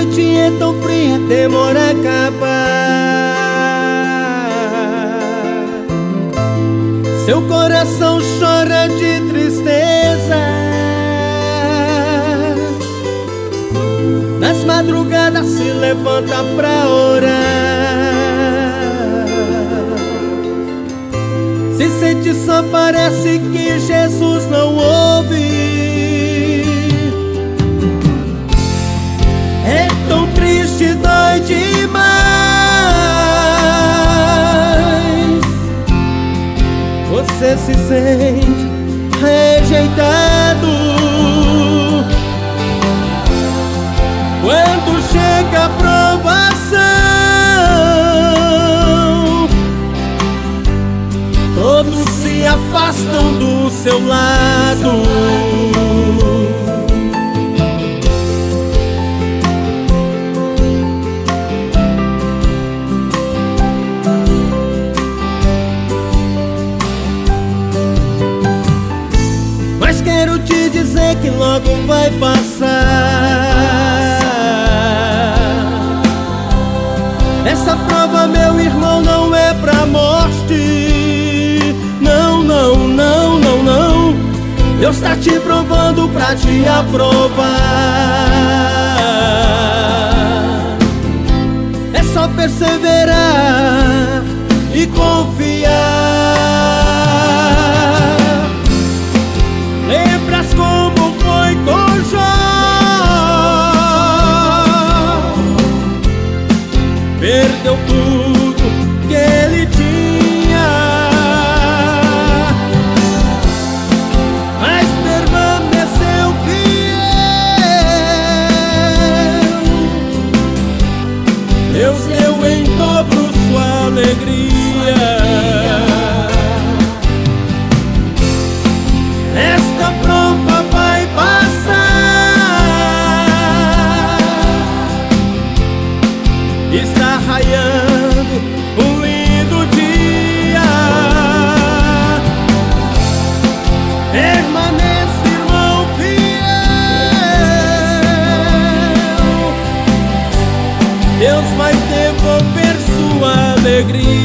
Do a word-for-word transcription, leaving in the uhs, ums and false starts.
noite é tão fria, demora a acabar. Seu coração chora de tristeza, nas madrugadas se levanta pra orar. Se sente só, parece que Jesus não ouve. É tão triste, dói demais. Você se sente rejeitado quando chega a provação. Todos se afastam do seu lado. Mas quero te dizer que logo vai passar. Essa prova, meu irmão, não é pra morte. Não, não, não, não, não. Deus tá te provando pra te aprovar. É só perseverar e confiar. Lembras como foi com Jó? Perdeu tudo que ele tinha, mas permaneceu fiel. Deus deu em dobro sua alegria. Esta prova vai passar. Está raiando um lindo dia. Permanece, irmão fiel. Deus vai devolver sua alegria.